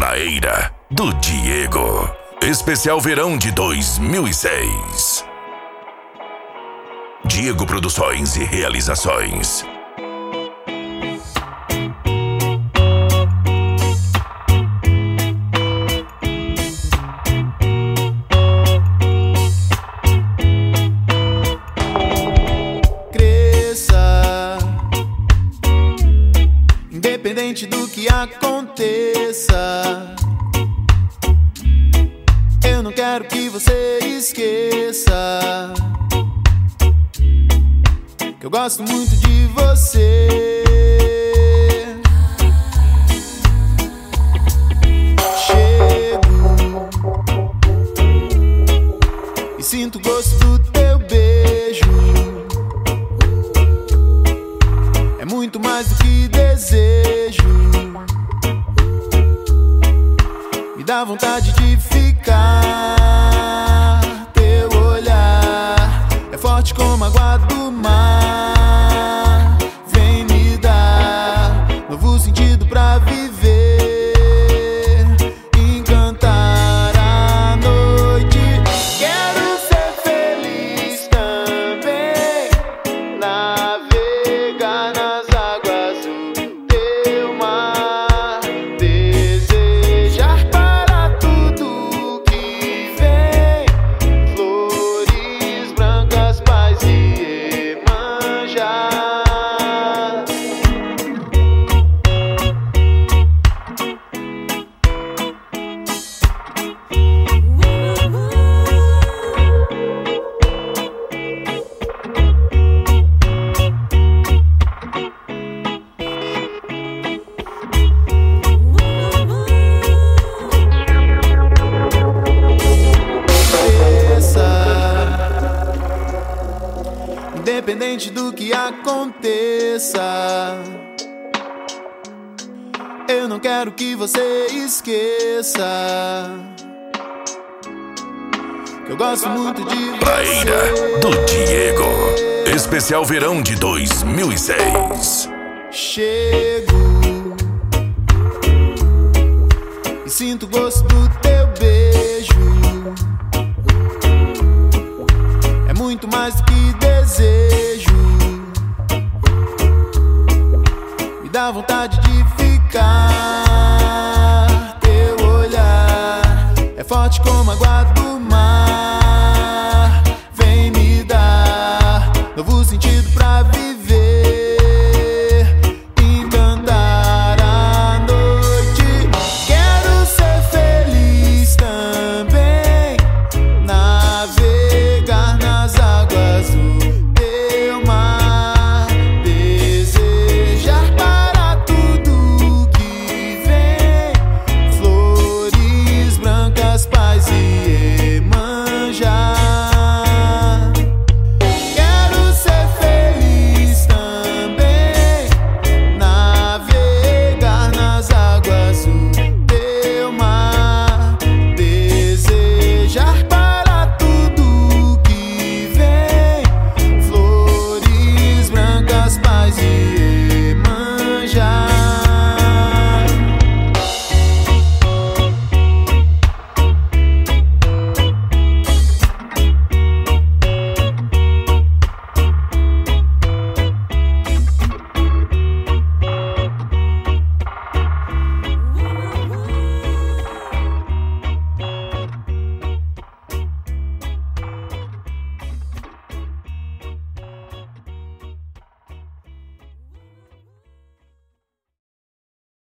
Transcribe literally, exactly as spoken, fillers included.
Praeira, do Diego. Especial Verão de dois mil e seis. Diego Produções e Realizações. Cresça, independente do que aconteça. Eu não quero que você esqueça que eu gosto muito de você. Chego e sinto o gosto do teu beijo. É muito mais do que desejo. Me dá vontade de ficar. Teu olhar é forte como a água do mar. Vem me dar novo sentido pra viver, encantar a noite. Quero ser feliz também, navegar nas águas do teu mar, desejar para tudo que vem, flores brancas, paz e Iemanjá. Independente do que aconteça, eu não quero que você esqueça que eu gosto muito de você. Praeira, do Diego. Especial Verão de dois mil e seis. Chego e sinto o gosto do teu beijo. É muito mais do que desejo. Me dá vontade de ficar. Teu olhar é forte como a água